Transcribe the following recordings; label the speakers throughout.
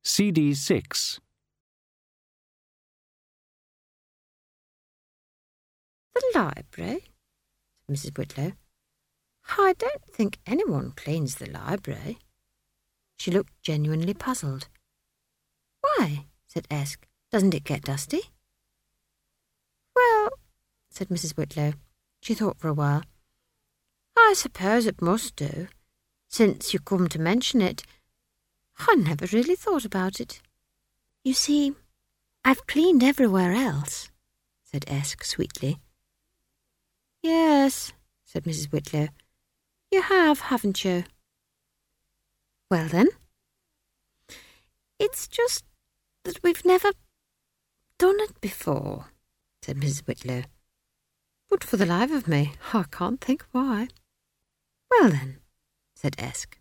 Speaker 1: CD 6.
Speaker 2: The library? Said Mrs. Whitlow. I don't think anyone cleans the library. She looked genuinely puzzled. Why? Said Esk. Doesn't it get dusty? Well, said Mrs. Whitlow. She thought for a while. I suppose it must do. Since you come to mention it, I never really thought about it. You see, I've cleaned everywhere else, said Esk sweetly. Yes, said Mrs. Whitlow. You have, haven't you? Well then, it's just that we've never done it before, said Mrs. Whitlow. But for the life of me, I can't think why. Well then, said Esk.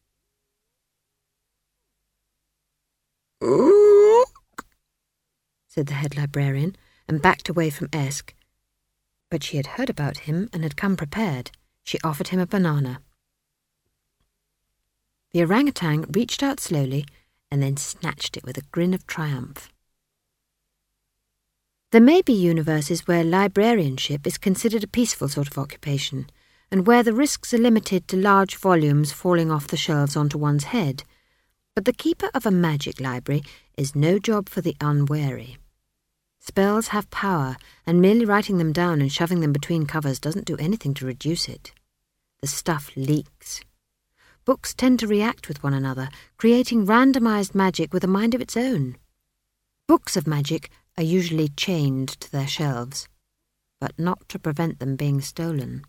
Speaker 2: Ook, said the head librarian, and backed away from Esk. But she had heard about him and had come prepared. She offered him a banana. The orangutan reached out slowly and then snatched it with a grin of triumph. There may be universes where librarianship is considered a peaceful sort of occupation, and where the risks are limited to large volumes falling off the shelves onto one's head, but the keeper of a magic library is no job for the unwary. Spells have power, and merely writing them down and shoving them between covers doesn't do anything to reduce it. The stuff leaks. Books tend to react with one another, creating randomized magic with a mind of its own. Books of magic are usually chained to their shelves, but not to prevent them being stolen.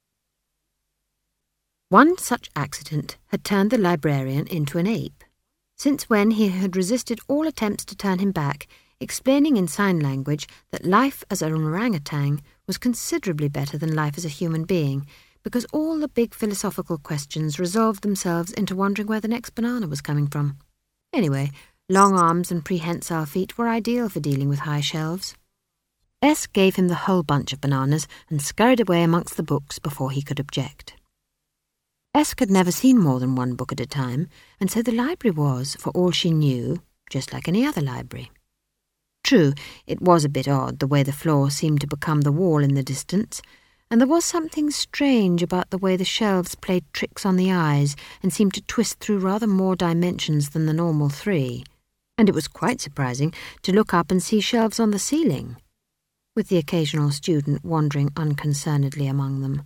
Speaker 2: One such accident had turned the librarian into an ape, since when he had resisted all attempts to turn him back, explaining in sign language that life as an orangutan was considerably better than life as a human being, because all the big philosophical questions resolved themselves into wondering where the next banana was coming from. Anyway, long arms and prehensile feet were ideal for dealing with high shelves. Esk gave him the whole bunch of bananas and scurried away amongst the books before he could object. Esk had never seen more than one book at a time, and so the library was, for all she knew, just like any other library. True, it was a bit odd the way the floor seemed to become the wall in the distance, and there was something strange about the way the shelves played tricks on the eyes and seemed to twist through rather more dimensions than the normal 3. And it was quite surprising to look up and see shelves on the ceiling, with the occasional student wandering unconcernedly among them.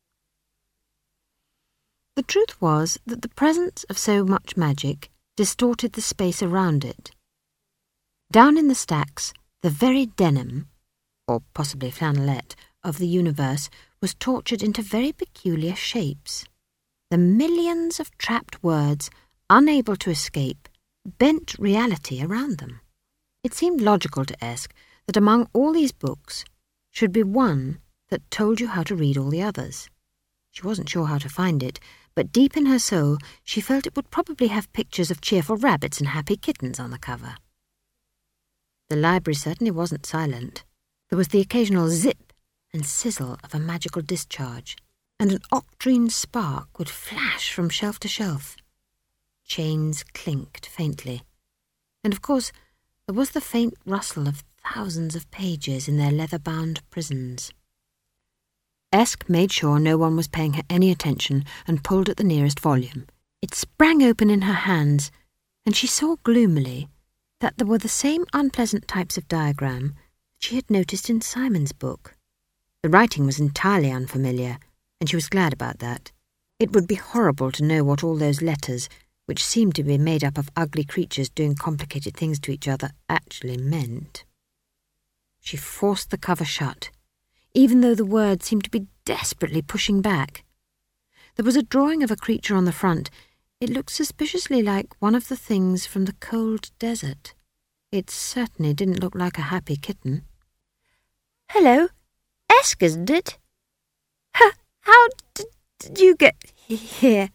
Speaker 2: The truth was that the presence of so much magic distorted the space around it. Down in the stacks, the very denim, or possibly flannelette, of the universe was tortured into very peculiar shapes. The millions of trapped words, unable to escape, bent reality around them. It seemed logical to Esk that among all these books should be one that told you how to read all the others. She wasn't sure how to find it, but deep in her soul she felt it would probably have pictures of cheerful rabbits and happy kittens on the cover. The library certainly wasn't silent. There was the occasional zip and sizzle of a magical discharge, and an octarine spark would flash from shelf to shelf. Chains clinked faintly, and of course there was the faint rustle of thousands of pages in their leather-bound prisons. Esk made sure no one was paying her any attention and pulled at the nearest volume. It sprang open in her hands, and she saw gloomily that there were the same unpleasant types of diagram that she had noticed in Simon's book. The writing was entirely unfamiliar, and she was glad about that. It would be horrible to know what all those letters, which seemed to be made up of ugly creatures doing complicated things to each other, actually meant. She forced the cover shut, even though the words seemed to be desperately pushing back. There was a drawing of a creature on the front. It looked suspiciously like one of the things from the cold desert. It certainly didn't look like a happy kitten. "Hello, Esk, isn't it? How did you get here?"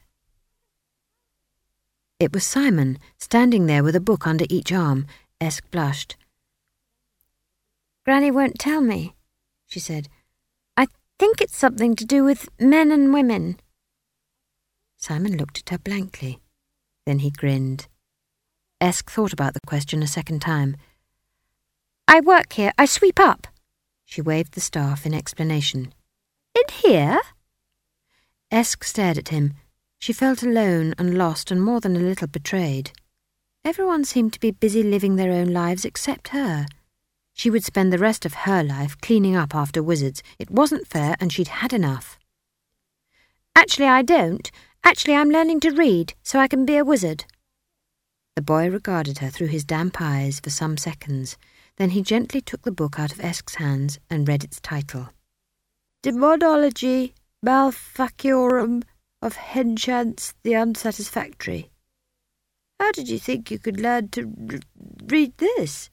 Speaker 2: It was Simon, standing there with a book under each arm. Esk blushed. "Granny won't tell me," she said. "I think it's something to do with men and women." Simon looked at her blankly. Then he grinned. Esk thought about the question a second time. "I work here. I sweep up." She waved the staff in explanation. "In here?" Esk stared at him. She felt alone and lost and more than a little betrayed. Everyone seemed to be busy living their own lives except her. She would spend the rest of her life cleaning up after wizards. It wasn't fair, and she'd had enough. "Actually, I don't. Actually, I'm learning to read, so I can be a wizard." The boy regarded her through his damp eyes for some seconds. Then he gently took the book out of Esk's hands and read its title. "Demonology Malfaciorum of Henchance the Unsatisfactory. How did you think you could learn to read this?"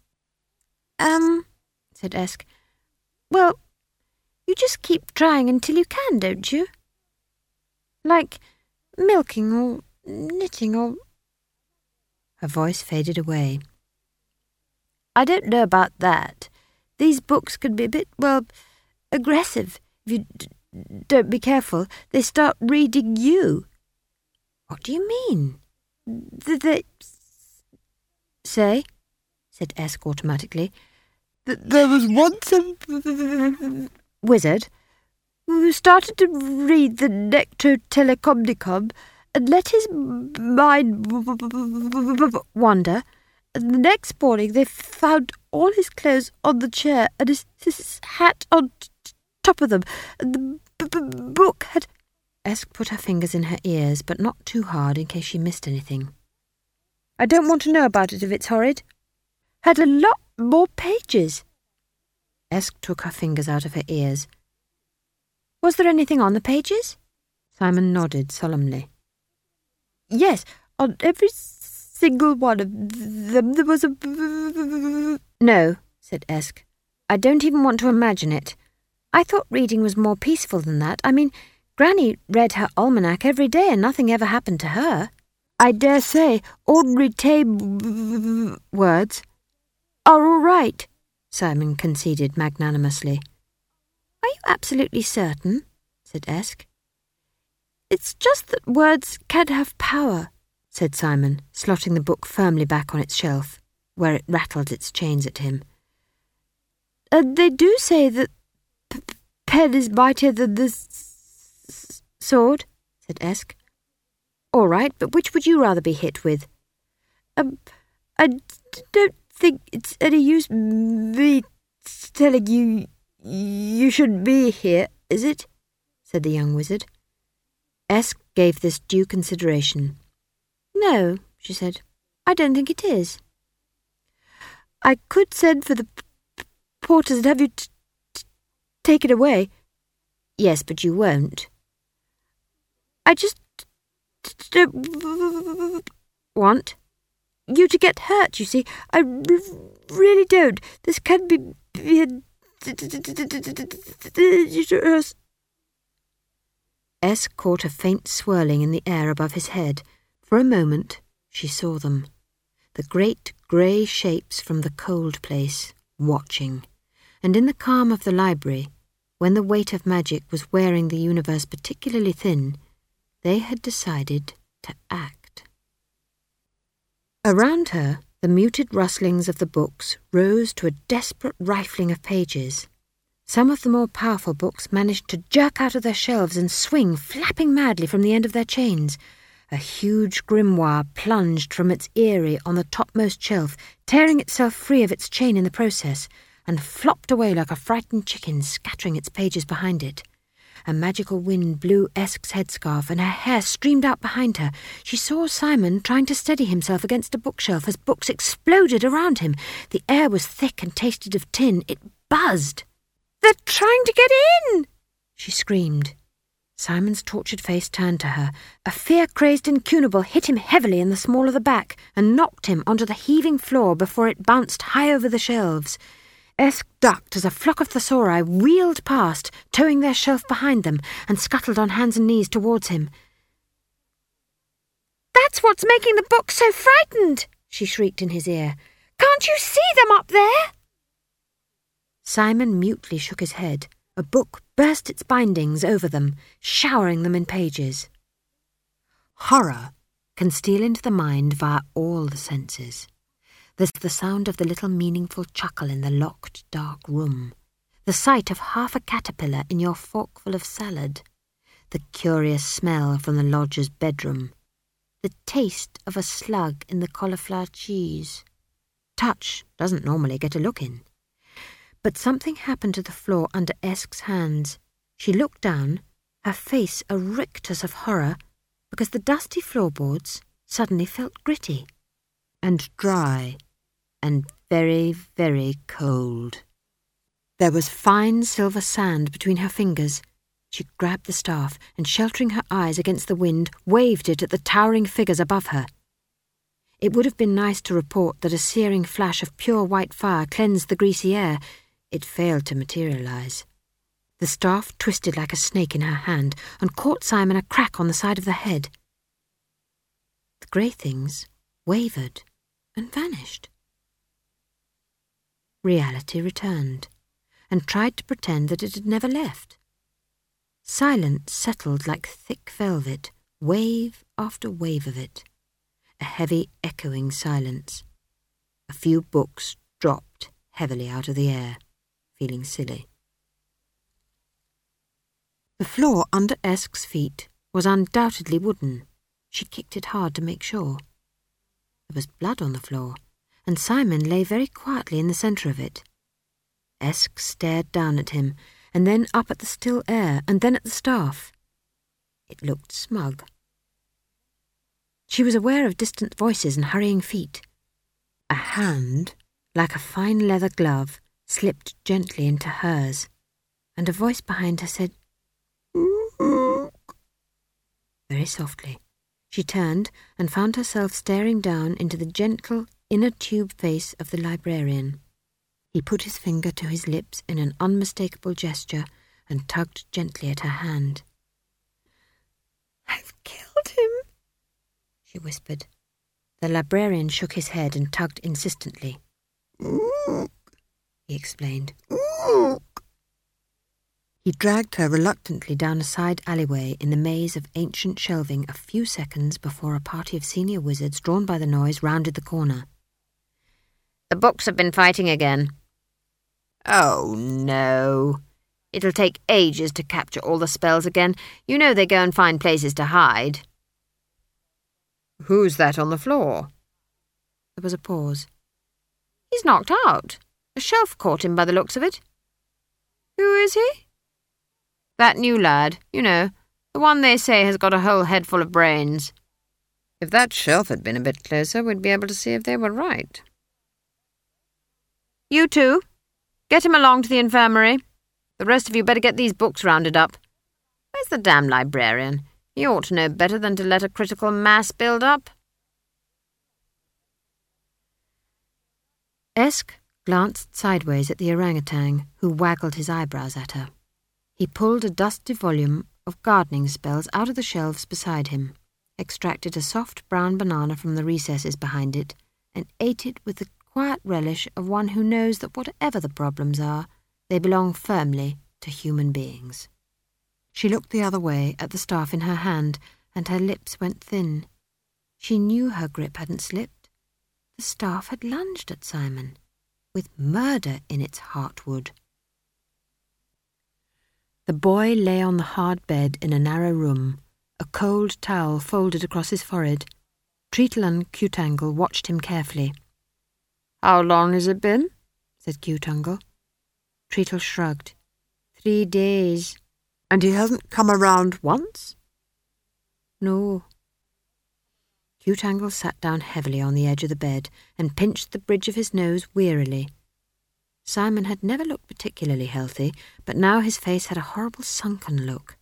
Speaker 2: Said Esk. "Well, you just keep trying until you can, don't you? Like milking or knitting or—" Her voice faded away. "I don't know about that. These books can be a bit, aggressive. If you don't be careful, they start reading you." "What do you mean?" They say," said Esk automatically, "that there was once a wizard who started to read the Necrotelecomnicon and let his mind wander, and the next morning they found all his clothes on the chair and his hat on top of them, and the book had—" Esk put her fingers in her ears, but not too hard in case she missed anything. "I don't want to know about it if it's horrid. Had a lot more pages." Esk took her fingers out of her ears. "Was there anything on the pages?" Simon nodded solemnly. "Yes, on every single one of them there was a—" "No," said Esk. "I don't even want to imagine it. I thought reading was more peaceful than that. I mean, Granny read her almanac every day and nothing ever happened to her. I dare say ordinary tame words are all right," Simon conceded magnanimously. "Are you absolutely certain?" said Esk. "It's just that words can have power," said Simon, slotting the book firmly back on its shelf, where it rattled its chains at him. "And they do say that pen is mightier than the sword," said Esk. "All right, but which would you rather be hit with?" I don't think it's any use me telling you shouldn't be here, is it?" said the young wizard. Esk gave this due consideration. "No," she said, "I don't think it is." "I could send for the porters and have you taken away." "Yes, but you won't." "I just don't want you to get hurt, you see. I really don't. This can be dangerous." Esk caught a faint swirling in the air above his head. For a moment she saw them, the great grey shapes from the cold place, watching, and in the calm of the library, when the weight of magic was wearing the universe particularly thin, they had decided to act. Around her, the muted rustlings of the books rose to a desperate rifling of pages. Some of the more powerful books managed to jerk out of their shelves and swing, flapping madly from the end of their chains. A huge grimoire plunged from its eyrie on the topmost shelf, tearing itself free of its chain in the process, and flopped away like a frightened chicken, scattering its pages behind it. A magical wind blew Esk's headscarf, and her hair streamed out behind her. She saw Simon trying to steady himself against a bookshelf as books exploded around him. The air was thick and tasted of tin. It buzzed. "They're trying to get in!" she screamed. Simon's tortured face turned to her. A fear-crazed incunable hit him heavily in the small of the back and knocked him onto the heaving floor before it bounced high over the shelves. Esk ducked as a flock of thesauri wheeled past, towing their shelf behind them, and scuttled on hands and knees towards him. "That's what's making the book so frightened!" she shrieked in his ear. "Can't you see them up there?" Simon mutely shook his head. A book burst its bindings over them, showering them in pages. Horror can steal into the mind via all the senses. There's the sound of the little meaningful chuckle in the locked, dark room, the sight of half a caterpillar in your forkful of salad, the curious smell from the lodger's bedroom, the taste of a slug in the cauliflower cheese. Touch doesn't normally get a look in. But something happened to the floor under Esk's hands. She looked down, her face a rictus of horror, because the dusty floorboards suddenly felt gritty and dry and very, very cold. There was fine silver sand between her fingers. She grabbed the staff and, sheltering her eyes against the wind, waved it at the towering figures above her. It would have been nice to report that a searing flash of pure white fire cleansed the greasy air. It failed to materialize. The staff twisted like a snake in her hand and caught Simon a crack on the side of the head. The grey things wavered and vanished. Reality returned and tried to pretend that it had never left. Silence settled like thick velvet, wave after wave of it. A heavy, echoing silence. A few books dropped heavily out of the air, feeling silly. The floor under Esk's feet was undoubtedly wooden. She kicked it hard to make sure. There was blood on the floor, and Simon lay very quietly in the centre of it. Esk stared down at him, and then up at the still air, and then at the staff. It looked smug. She was aware of distant voices and hurrying feet. A hand, like a fine leather glove, slipped gently into hers, and a voice behind her said, very softly. She turned and found herself staring down into the gentle, inner tube face of the librarian. He put his finger to his lips in an unmistakable gesture and tugged gently at her hand. "I've killed him," she whispered. The librarian shook his head and tugged insistently. He explained. He dragged her reluctantly down a side alleyway in the maze of ancient shelving a few seconds before a party of senior wizards, drawn by the noise, rounded the corner. "The books have been fighting again." "Oh, no. It'll take ages to capture all the spells again. You know they go and find places to hide." "Who's that on the floor?" There was a pause. "He's knocked out. A shelf caught him by the looks of it." "Who is he?" "That new lad, you know, the one they say has got a whole head full of brains. If that shelf had been a bit closer, we'd be able to see if they were right." "You two, get him along to the infirmary. The rest of you better get these books rounded up. Where's the damn librarian? He ought to know better than to let a critical mass build up." Esk glanced sideways at the orangutan, who waggled his eyebrows at her. He pulled a dusty volume of gardening spells out of the shelves beside him, extracted a soft brown banana from the recesses behind it, and ate it with the quiet relish of one who knows that whatever the problems are, they belong firmly to human beings. She looked the other way at the staff in her hand, and her lips went thin. She knew her grip hadn't slipped. The staff had lunged at Simon, with murder in its heartwood. The boy lay on the hard bed in a narrow room, a cold towel folded across his forehead. Treacle and Cutangle watched him carefully. "How long has it been?" said Cutangle. Treacle shrugged. 3 days. "And he hasn't come around once?" "No." Cutangle sat down heavily on the edge of the bed and pinched the bridge of his nose wearily. Simon had never looked particularly healthy, but now his face had a horrible sunken look.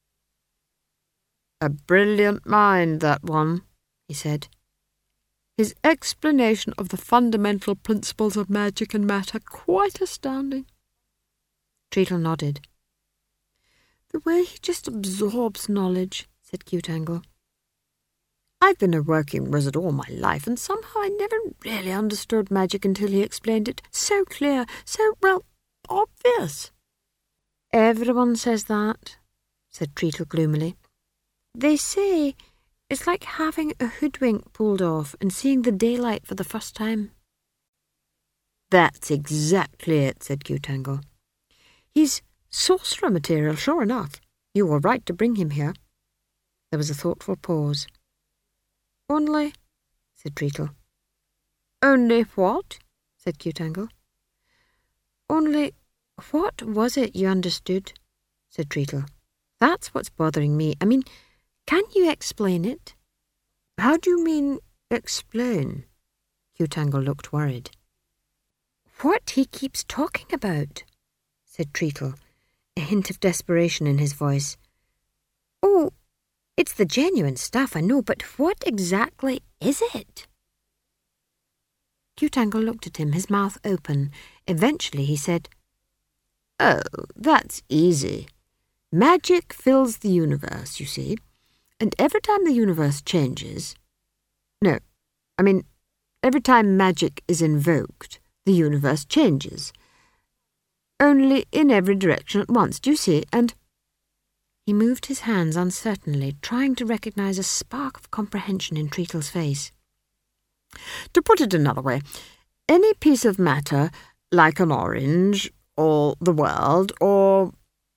Speaker 2: "A brilliant mind, that one," he said. "His explanation of the fundamental principles of magic and matter quite astounding." Treacle nodded. "The way he just absorbs knowledge," said Cutangle. "I've been a working wizard all my life, and somehow I never really understood magic until he explained it. So clear, so, well, obvious." "Everyone says that," said Treacle gloomily. "They say It's like having a hoodwink pulled off and seeing the daylight for the first time. That's exactly it, said Q-Tangle. He's sorcerer material, sure enough. You were right to bring him here. There was a thoughtful pause. Only, said Treacle. Only what? Said Q-Tangle. Only, what was it you understood? Said Treacle. That's what's bothering me. I mean, can you explain it? How do you mean, explain? Q-Tangle looked worried. What he keeps talking about, said Treacle, a hint of desperation in his voice. Oh, it's the genuine stuff, I know, but what exactly is it? Q-Tangle looked at him, his mouth open. Eventually he said, Oh, that's easy. Magic fills the universe, you see, and every time the universe changes... No, I mean, every time magic is invoked, the universe changes. Only in every direction at once, do you see? And... He moved his hands uncertainly, trying to recognize a spark of comprehension in Treacle's face. To put it another way, any piece of matter, like an orange, or the world, or...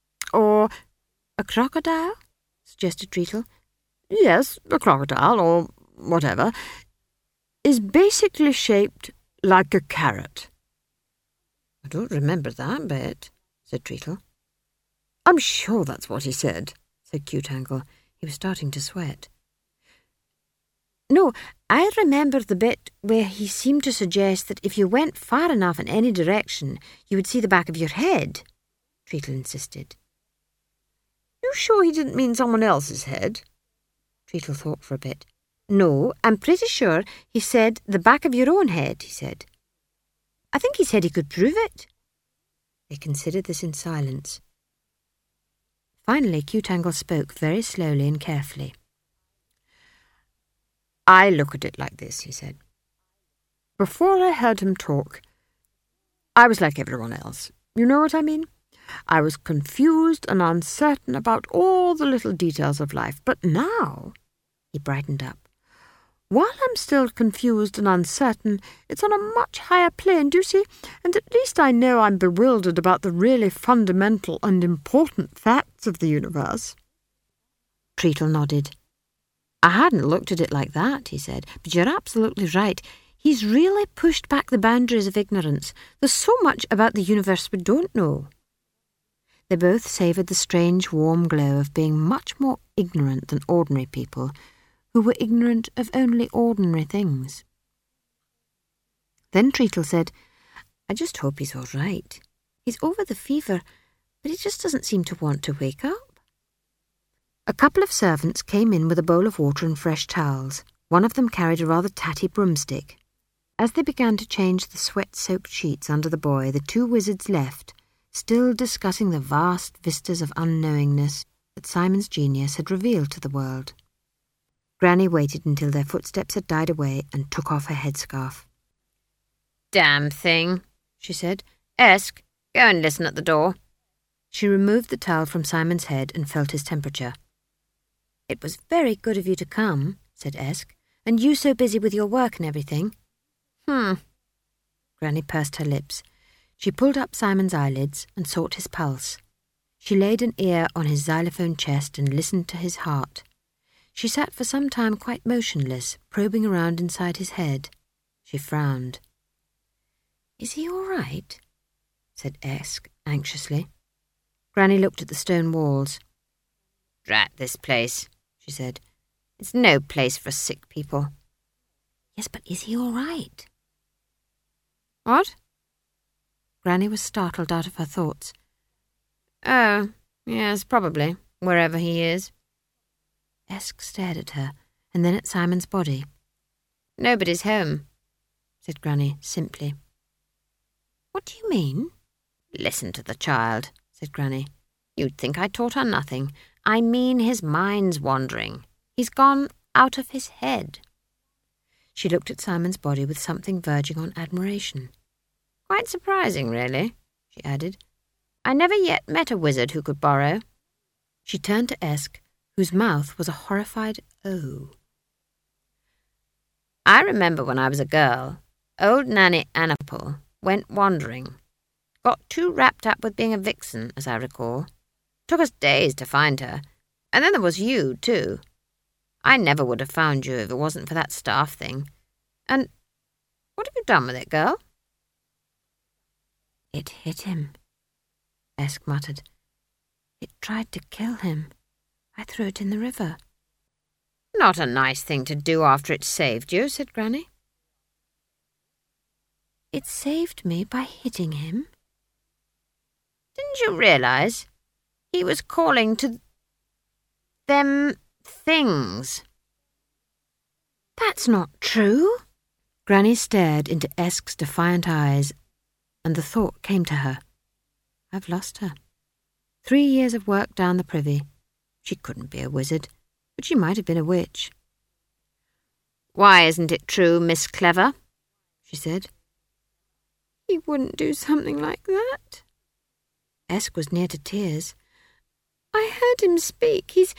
Speaker 2: A crocodile? Suggested Treacle. Yes, a crocodile, or whatever, is basically shaped like a carrot. I don't remember that bit, said Treacle. I'm sure that's what he said, said Q-Tangle. He was starting to sweat. No, I remember the bit where he seemed to suggest that if you went far enough in any direction, you would see the back of your head, Treacle insisted. You sure he didn't mean someone else's head? Treacle thought for a bit. No, I'm pretty sure he said the back of your own head, he said. I think he said he could prove it. They considered this in silence. Finally, Q-Tangle spoke very slowly and carefully. I look at it like this, he said. Before I heard him talk, I was like everyone else. You know what I mean? I was confused and uncertain about all the little details of life. But now, he brightened up, while I'm still confused and uncertain, it's on a much higher plane, do you see? And at least I know I'm bewildered about the really fundamental and important facts of the universe. Treacle nodded. I hadn't looked at it like that, he said, but you're absolutely right. He's really pushed back the boundaries of ignorance. There's so much about the universe we don't know. They both savoured the strange warm glow of being much more ignorant than ordinary people, who were ignorant of only ordinary things. Then Treacle said, I just hope he's all right. He's over the fever, but he just doesn't seem to want to wake up. A couple of servants came in with a bowl of water and fresh towels. One of them carried a rather tatty broomstick. As they began to change the sweat-soaked sheets under the boy, the two wizards left, still discussing the vast vistas of unknowingness that Simon's genius had revealed to the world. Granny waited until their footsteps had died away and took off her headscarf. Damn thing, she said. Esk, go and listen at the door. She removed the towel from Simon's head and felt his temperature. It was very good of you to come, said Esk, and you so busy with your work and everything. Granny pursed her lips. She pulled up Simon's eyelids and sought his pulse. She laid an ear on his xylophone chest and listened to his heart. She sat for some time quite motionless, probing around inside his head. She frowned. Is he all right? Said Esk anxiously. Granny looked at the stone walls. Drat this place, she said. It's no place for sick people. Yes, but is he all right? What? Granny was startled out of her thoughts. Oh, yes, probably, wherever he is. Esk stared at her, and then at Simon's body. Nobody's home, said Granny simply. What do you mean? Listen to the child, said Granny. You'd think I taught her nothing. I mean his mind's wandering. He's gone out of his head. She looked at Simon's body with something verging on admiration. Quite surprising, really, she added. I never yet met a wizard who could borrow. She turned to Esk, whose mouth was a horrified O.
Speaker 1: I remember when I was a girl, old Nanny Anapole went wandering. Got too wrapped up with being a vixen, as I recall. Took us days to find her. And then there was you, too. I never would have found you if it wasn't for that staff thing. And what have you done with it, girl?"
Speaker 2: "It hit him," Esk muttered. "It tried to kill him. I threw it in the river."
Speaker 1: "Not a nice thing to do after it saved you," said Granny.
Speaker 2: "It saved me by hitting him."
Speaker 1: "Didn't you realise he was calling to them things?"
Speaker 2: "That's not true." Granny stared into Esk's defiant eyes, and the thought came to her. I've lost her. 3 years of work down the privy. She couldn't be a wizard, but she might have been a witch.
Speaker 1: "Why isn't it true, Miss Clever?" she said.
Speaker 2: "He wouldn't do something like that." Esk was near to tears. "I heard him speak. He's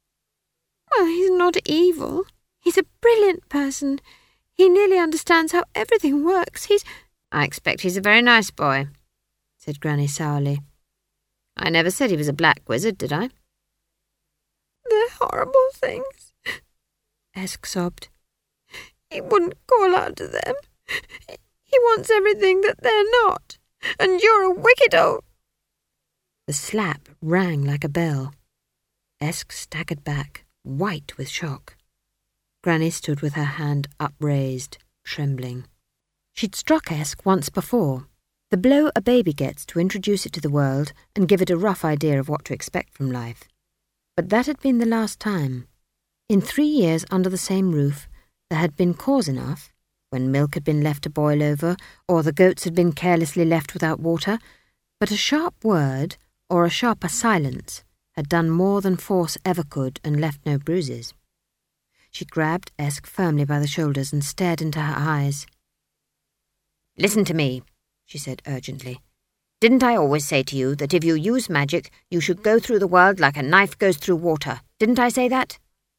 Speaker 2: not evil. He's a brilliant person. He nearly understands how everything works.
Speaker 1: "I expect he's a very nice boy," said Granny sourly. "I never said he was a black wizard, did I?"
Speaker 2: "They're horrible things," Esk sobbed. "He wouldn't call out to them. He wants everything that they're not. And you're a wicked old—" The slap rang like a bell. Esk staggered back, white with shock. Granny stood with her hand upraised, trembling. She'd struck Esk once before, the blow a baby gets to introduce it to the world and give it a rough idea of what to expect from life. But that had been the last time. In 3 years under the same roof, there had been cause enough, when milk had been left to boil over, or the goats had been carelessly left without water, but a sharp word, or a sharper silence, had done more than force ever could and left no bruises. She grabbed Esk firmly by the shoulders and stared into her eyes.
Speaker 1: "Listen to me," she said urgently. "Didn't I always say to you that if you use magic, you should go through the world like a knife goes through water? Didn't I say that?"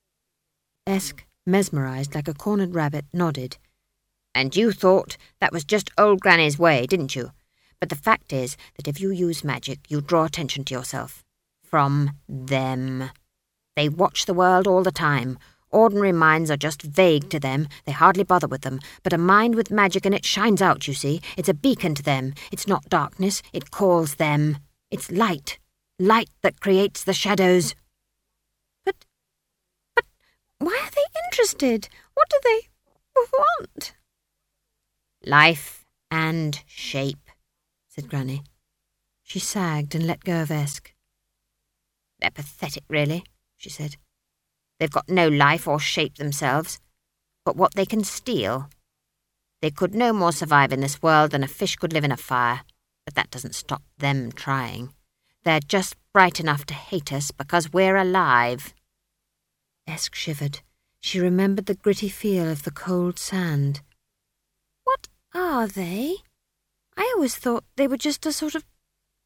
Speaker 2: Esk, mesmerised like a cornered rabbit, nodded.
Speaker 1: "And you thought that was just old Granny's way, didn't you? But the fact is that if you use magic, you draw attention to yourself. From them. They watch the world all the time. Ordinary minds are just vague to them. They hardly bother with them. But a mind with magic in it shines out, you see. It's a beacon to them. It's not darkness. It calls them. It's light. Light that creates the shadows."
Speaker 2: But why are they interested? What do they want?"
Speaker 1: "Life and shape," said Granny.
Speaker 2: She sagged and let go of Esk.
Speaker 1: "They're pathetic, really," she said. "They've got no life or shape themselves, but what they can steal. They could no more survive in this world than a fish could live in a fire, but that doesn't stop them trying. They're just bright enough to hate us because we're alive."
Speaker 2: Esk shivered. She remembered the gritty feel of the cold sand. "What are they? I always thought they were just a sort of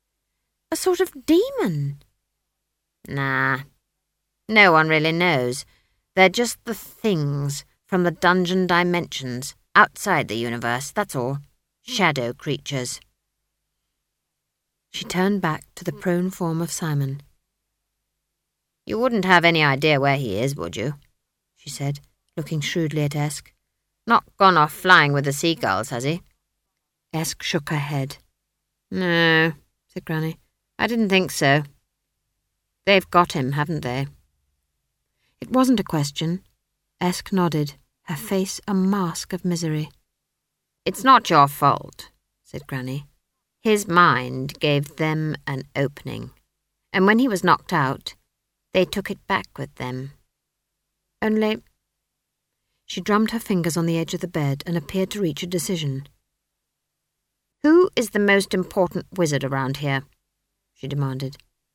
Speaker 2: demon."
Speaker 1: "Nah. No one really knows. They're just the things from the dungeon dimensions, outside the universe, that's all. Shadow creatures."
Speaker 2: She turned back to the prone form of Simon.
Speaker 1: "You wouldn't have any idea where he is, would you?" she said, looking shrewdly at Esk. "Not gone off flying with the seagulls, has he?"
Speaker 2: Esk shook her head.
Speaker 1: "No," said Granny. "I didn't think so. They've got him, haven't they?"
Speaker 2: It wasn't a question. Esk nodded, her face a mask of misery.
Speaker 1: "It's not your fault," said Granny. "His mind gave them an opening, and when he was knocked out, they took it back with them. Only—"
Speaker 2: She drummed her fingers on the edge of the bed and appeared to reach a decision.
Speaker 1: "Who is the most important wizard around here?" she demanded.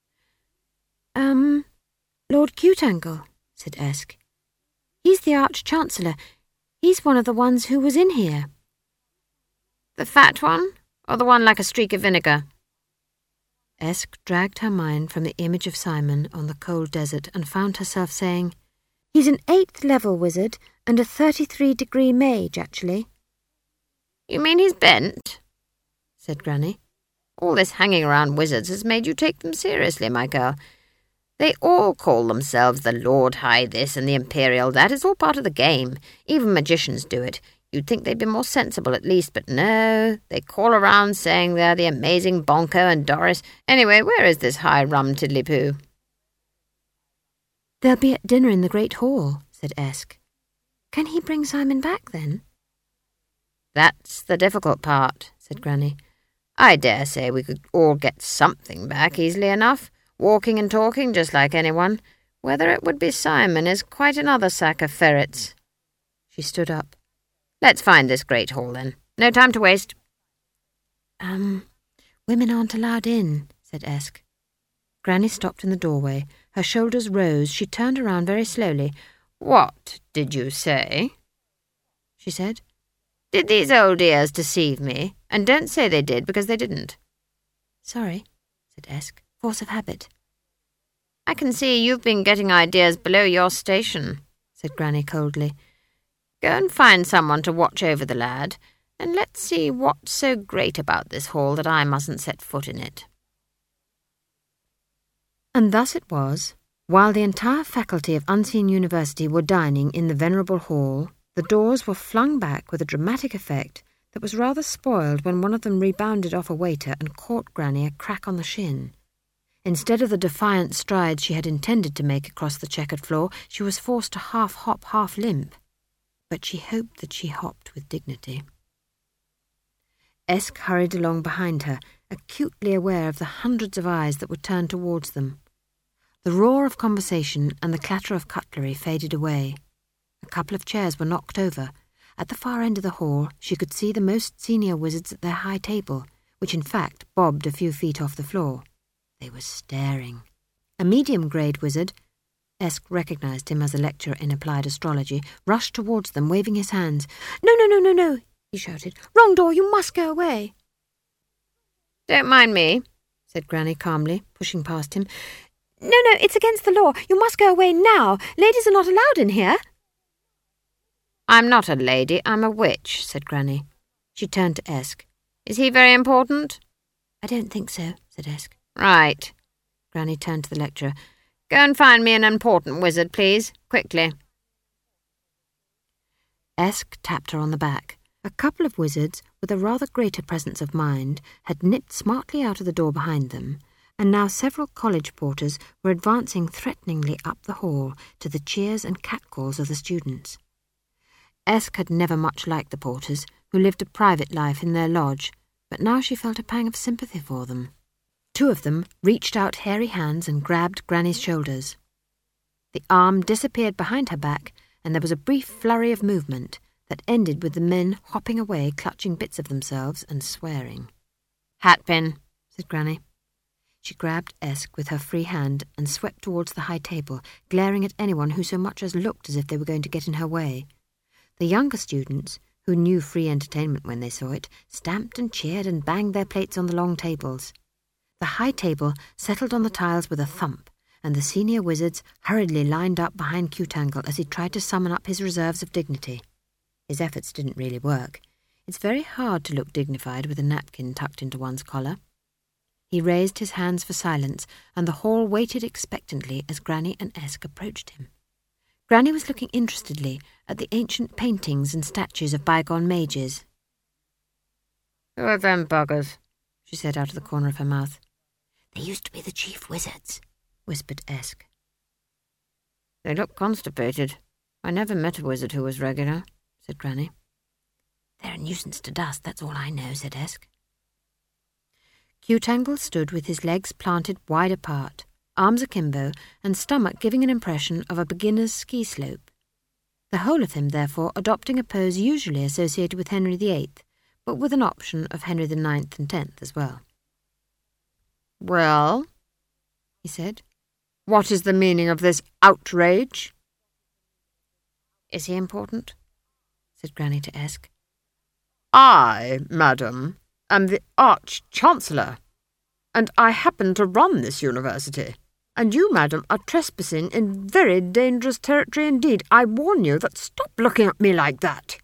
Speaker 2: Lord Cutangle," said Esk. "He's the Arch-Chancellor. He's one of the ones who was in here."
Speaker 1: "The fat one, or the one like a streak of vinegar?"
Speaker 2: Esk dragged her mind from the image of Simon on the cold desert and found herself saying, He's an 8th level wizard and a 33-degree mage, actually.
Speaker 1: You mean he's bent? Said Granny. All this hanging around wizards has made you take them seriously, my girl. They all call themselves the Lord High this and the Imperial that. It's all part of the game. Even magicians do it. You'd think they'd be more sensible at least, but no. They call around saying they're the amazing Bonko and Doris. Anyway, where is this high rum tiddly-poo?
Speaker 2: They'll be at dinner in the Great Hall, said Esk. Can he bring Simon back, then?
Speaker 1: That's the difficult part, said Granny. I dare say we could all get something back easily enough, walking and talking just like anyone. Whether it would be Simon is quite another sack of ferrets. She stood up. Let's find this Great Hall, then. No time to waste.
Speaker 2: Women aren't allowed in, said Esk. Granny stopped in the doorway. Her shoulders rose. She turned around very slowly.
Speaker 1: What did you say?
Speaker 2: She said.
Speaker 1: Did these old ears deceive me? And don't say they did, because they didn't.
Speaker 2: Sorry, said Esk. Force of habit.
Speaker 1: I can see you've been getting ideas below your station, said Granny coldly. Go and find someone to watch over the lad, and let's see what's so great about this hall that I mustn't set foot in it.
Speaker 2: And thus it was, while the entire faculty of Unseen University were dining in the venerable hall, the doors were flung back with a dramatic effect that was rather spoiled when one of them rebounded off a waiter and caught Granny a crack on the shin. Instead of the defiant strides she had intended to make across the checkered floor, she was forced to half-hop, half-limp. But she hoped that she hopped with dignity. Esk hurried along behind her, acutely aware of the hundreds of eyes that were turned towards them. The roar of conversation and the clatter of cutlery faded away. A couple of chairs were knocked over. At the far end of the hall, she could see the most senior wizards at their high table, which in fact bobbed a few feet off the floor. They were staring. A medium-grade wizard, Esk recognised him as a lecturer in applied astrology, rushed towards them, waving his hands. No, he shouted. Wrong door, you must go away.
Speaker 1: Don't mind me, said Granny calmly, pushing past him.
Speaker 2: No, it's against the law. You must go away now. Ladies are not allowed in here.
Speaker 1: I'm not a lady, I'm a witch, said Granny. She turned to Esk. Is he very important?
Speaker 2: I don't think so, said Esk.
Speaker 1: Right. Granny turned to the lecturer. Go and find me an important wizard, please. Quickly.
Speaker 2: Esk tapped her on the back. A couple of wizards, with a rather greater presence of mind, had nipped smartly out of the door behind them, and now several college porters were advancing threateningly up the hall to the cheers and catcalls of the students. Esk had never much liked the porters, who lived a private life in their lodge, but now she felt a pang of sympathy for them. Two of them reached out hairy hands and grabbed Granny's shoulders. The arm disappeared behind her back, and there was a brief flurry of movement that ended with the men hopping away, clutching bits of themselves and swearing.
Speaker 1: Hatpin,
Speaker 2: said Granny. She grabbed Esk with her free hand and swept towards the high table, glaring at anyone who so much as looked as if they were going to get in her way. The younger students, who knew free entertainment when they saw it, stamped and cheered and banged their plates on the long tables. The high table settled on the tiles with a thump, and the senior wizards hurriedly lined up behind Q-Tangle as he tried to summon up his reserves of dignity. His efforts didn't really work. It's very hard to look dignified with a napkin tucked into one's collar. He raised his hands for silence, and the hall waited expectantly as Granny and Esk approached him. Granny was looking interestedly at the ancient paintings and statues of bygone mages.
Speaker 1: Who are them buggers?
Speaker 2: She said out of the corner of her mouth.
Speaker 3: They used to be the chief wizards,
Speaker 2: whispered Esk.
Speaker 1: They look constipated. I never met a wizard who was regular, said Granny.
Speaker 3: They're a nuisance to dust, that's all I know, said Esk.
Speaker 2: Q-Tangle stood with his legs planted wide apart, arms akimbo, and stomach giving an impression of a beginner's ski slope. The whole of him, therefore, adopting a pose usually associated with Henry VIII, but with an option of Henry IX and X as well.
Speaker 1: Well, he said, what is the meaning of this outrage?
Speaker 2: Is he important? Said Granny to Esk.
Speaker 1: I, madam, am the Arch-Chancellor, and I happen to run this university. And you, madam, are trespassing in very dangerous territory indeed. I warn you that stop looking at me like that.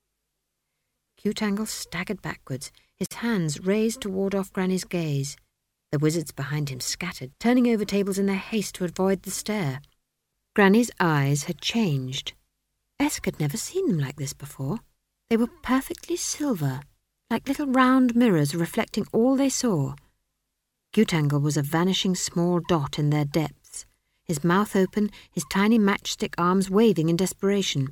Speaker 2: Q-Tangle staggered backwards, his hands raised to ward off Granny's gaze. The wizards behind him scattered, turning over tables in their haste to avoid the stare. Granny's eyes had changed. Esk had never seen them like this before. They were perfectly silver, like little round mirrors reflecting all they saw. Q-Tangle was a vanishing small dot in their depths, his mouth open, his tiny matchstick arms waving in desperation.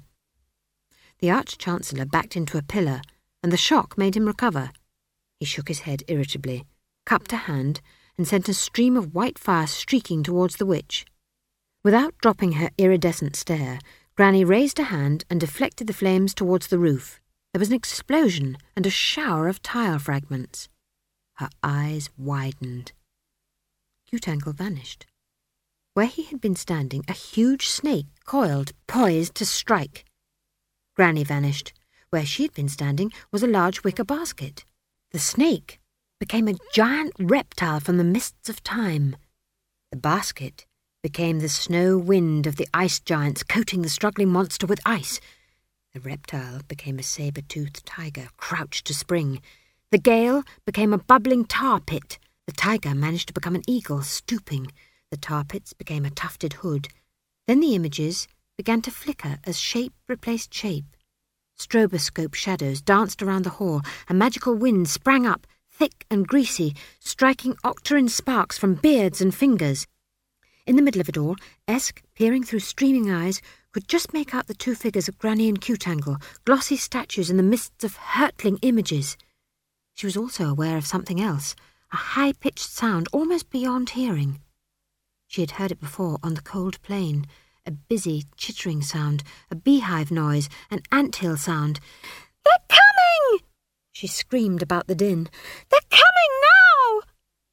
Speaker 2: The Arch-Chancellor backed into a pillar, and the shock made him recover. He shook his head irritably, cupped a hand, and sent a stream of white fire streaking towards the witch. Without dropping her iridescent stare, Granny raised a hand and deflected the flames towards the roof. There was an explosion and a shower of tile fragments. Her eyes widened. Q-Tangle vanished. Where he had been standing, a huge snake coiled, poised to strike. Granny vanished. Where she had been standing was a large wicker basket. The snake became a giant reptile from the mists of time. The basket became the snow wind of the ice giants coating the struggling monster with ice. The reptile became a saber-toothed tiger crouched to spring. The gale became a bubbling tar pit. The tiger managed to become an eagle stooping. The tar pits became a tufted hood. Then the images began to flicker as shape replaced shape. Stroboscope shadows danced around the hall. A magical wind sprang up, thick and greasy, striking octarine sparks from beards and fingers. In the middle of it all, Esk, peering through streaming eyes, could just make out the two figures of Granny and Q-Tangle, glossy statues in the mists of hurtling images. She was also aware of something else, a high-pitched sound almost beyond hearing. She had heard it before on the cold plain, a busy, chittering sound, a beehive noise, an anthill sound. "They're coming!" she screamed about the din. "They're coming now!"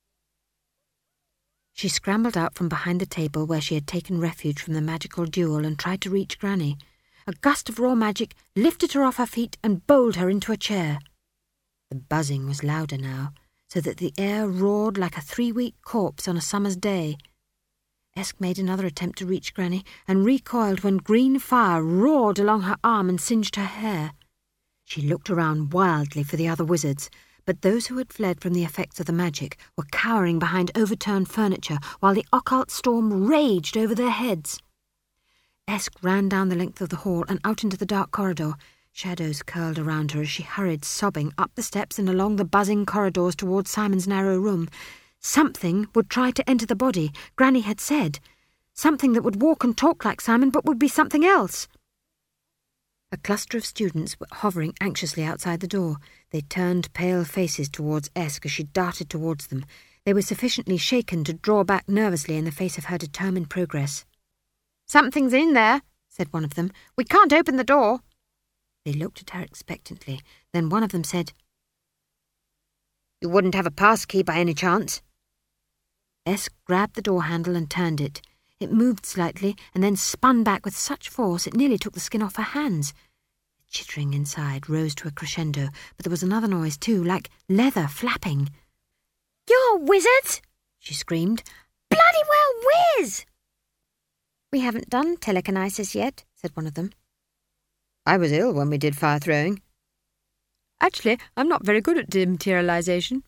Speaker 2: She scrambled out from behind the table where she had taken refuge from the magical duel and tried to reach Granny. A gust of raw magic lifted her off her feet and bowled her into a chair. The buzzing was louder now, so that the air roared like a 3-week corpse on a summer's day. Esk made another attempt to reach Granny and recoiled when green fire roared along her arm and singed her hair. She looked around wildly for the other wizards, but those who had fled from the effects of the magic were cowering behind overturned furniture while the occult storm raged over their heads. Esk ran down the length of the hall and out into the dark corridor. Shadows curled around her as she hurried sobbing up the steps and along the buzzing corridors towards Simon's narrow room. Something would try to enter the body, Granny had said. Something that would walk and talk like Simon, but would be something else. A cluster of students were hovering anxiously outside the door. They turned pale faces towards Esk as she darted towards them. They were sufficiently shaken to draw back nervously in the face of her determined progress. "Something's in there," said one of them. "We can't open the door." They looked at her expectantly. Then one of them said, "You wouldn't have a pass key by any chance?" Esk grabbed the door handle and turned it. It moved slightly and then spun back with such force it nearly took the skin off her hands. The chittering inside rose to a crescendo, but there was another noise too, like leather flapping. "You're wizards!" she screamed. "Bloody well whiz!" "We haven't done telekinesis yet," said one of them. "I was ill when we did fire throwing." "Actually, I'm not very good at dematerialization."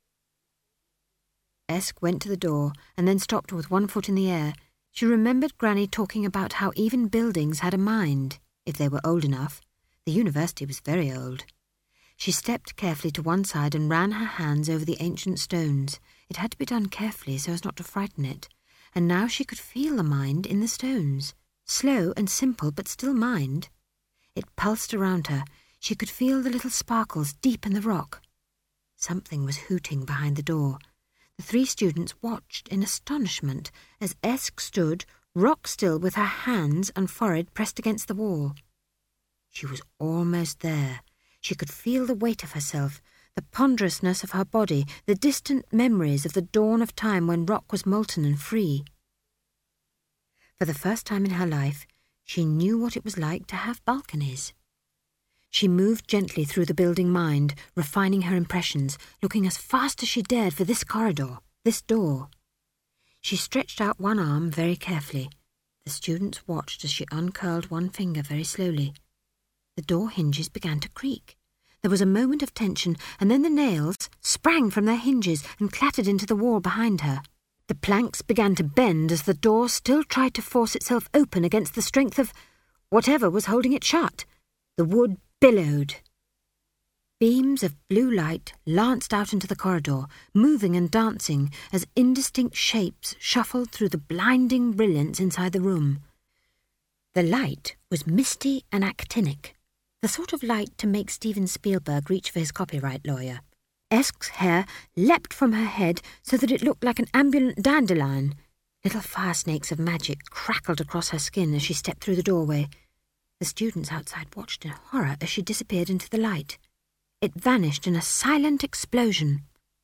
Speaker 2: Esk went to the door and then stopped with one foot in the air. She remembered Granny talking about how even buildings had a mind, if they were old enough. The university was very old. She stepped carefully to one side and ran her hands over the ancient stones. It had to be done carefully so as not to frighten it. And now she could feel the mind in the stones. Slow and simple, but still mind. It pulsed around her. She could feel the little sparkles deep in the rock. Something was hooting behind the door. The 3 students watched in astonishment as Esk stood, rock-still with her hands and forehead pressed against the wall. She was almost there. She could feel the weight of herself, the ponderousness of her body, the distant memories of the dawn of time when rock was molten and free. For the first time in her life, she knew what it was like to have balconies. She moved gently through the building mind, refining her impressions, looking as fast as she dared for this corridor, this door. She stretched out one arm very carefully. The students watched as she uncurled one finger very slowly. The door hinges began to creak. There was a moment of tension, and then the nails sprang from their hinges and clattered into the wall behind her. The planks began to bend as the door still tried to force itself open against the strength of whatever was holding it shut. The wood billowed. Beams of blue light lanced out into the corridor, moving and dancing as indistinct shapes shuffled through the blinding brilliance inside the room. The light was misty and actinic, the sort of light to make Steven Spielberg reach for his copyright lawyer. Esk's hair leapt from her head so that it looked like an ambulant dandelion. Little fire snakes of magic crackled across her skin as she stepped through the doorway. The students outside watched in horror as she disappeared into the light. It vanished in a silent explosion.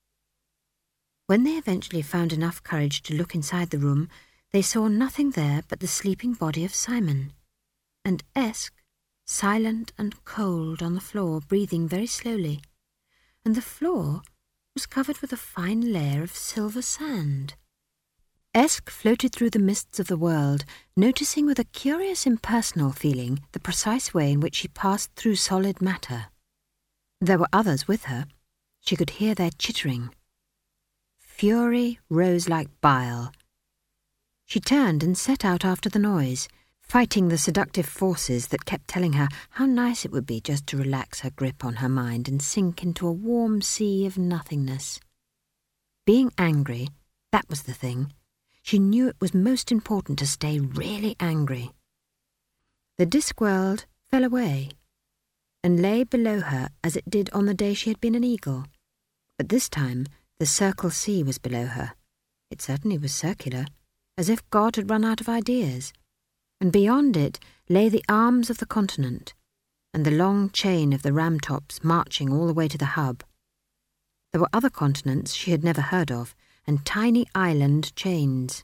Speaker 2: When they eventually found enough courage to look inside the room, they saw nothing there but the sleeping body of Simon, and Esk, silent and cold on the floor, breathing very slowly, and the floor was covered with a fine layer of silver sand. Esk floated through the mists of the world, noticing with a curious impersonal feeling the precise way in which she passed through solid matter. There were others with her. She could hear their chittering. Fury rose like bile. She turned and set out after the noise, fighting the seductive forces that kept telling her how nice it would be just to relax her grip on her mind and sink into a warm sea of nothingness. Being angry, that was the thing. She knew it was most important to stay really angry. The Discworld fell away and lay below her as it did on the day she had been an eagle. But this time the Circle Sea was below her. It certainly was circular, as if God had run out of ideas. And beyond it lay the arms of the continent, and the long chain of the ram-tops marching all the way to the hub. There were other continents she had never heard of, and tiny island chains.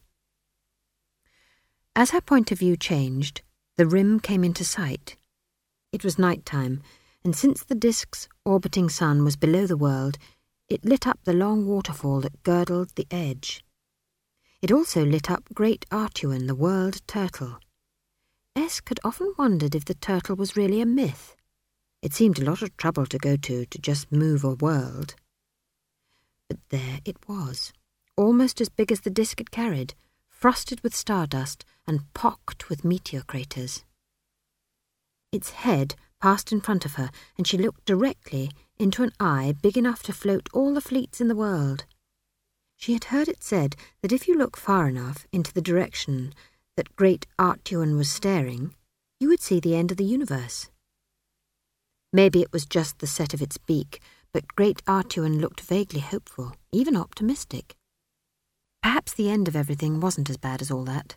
Speaker 2: As her point of view changed, the rim came into sight. It was night time, and since the disk's orbiting sun was below the world, it lit up the long waterfall that girdled the edge. It also lit up Great Artuan, the world turtle. Esk had often wondered if the turtle was really a myth. It seemed a lot of trouble to go to just move a world. But there it was, almost as big as the disk it carried, frosted with stardust and pocked with meteor craters. Its head passed in front of her, and she looked directly into an eye big enough to float all the fleets in the world. She had heard it said that if you look far enough into the direction that Great Artuan was staring, you would see the end of the universe. Maybe it was just the set of its beak, but Great Artuan looked vaguely hopeful, even optimistic. Perhaps the end of everything wasn't as bad as all that.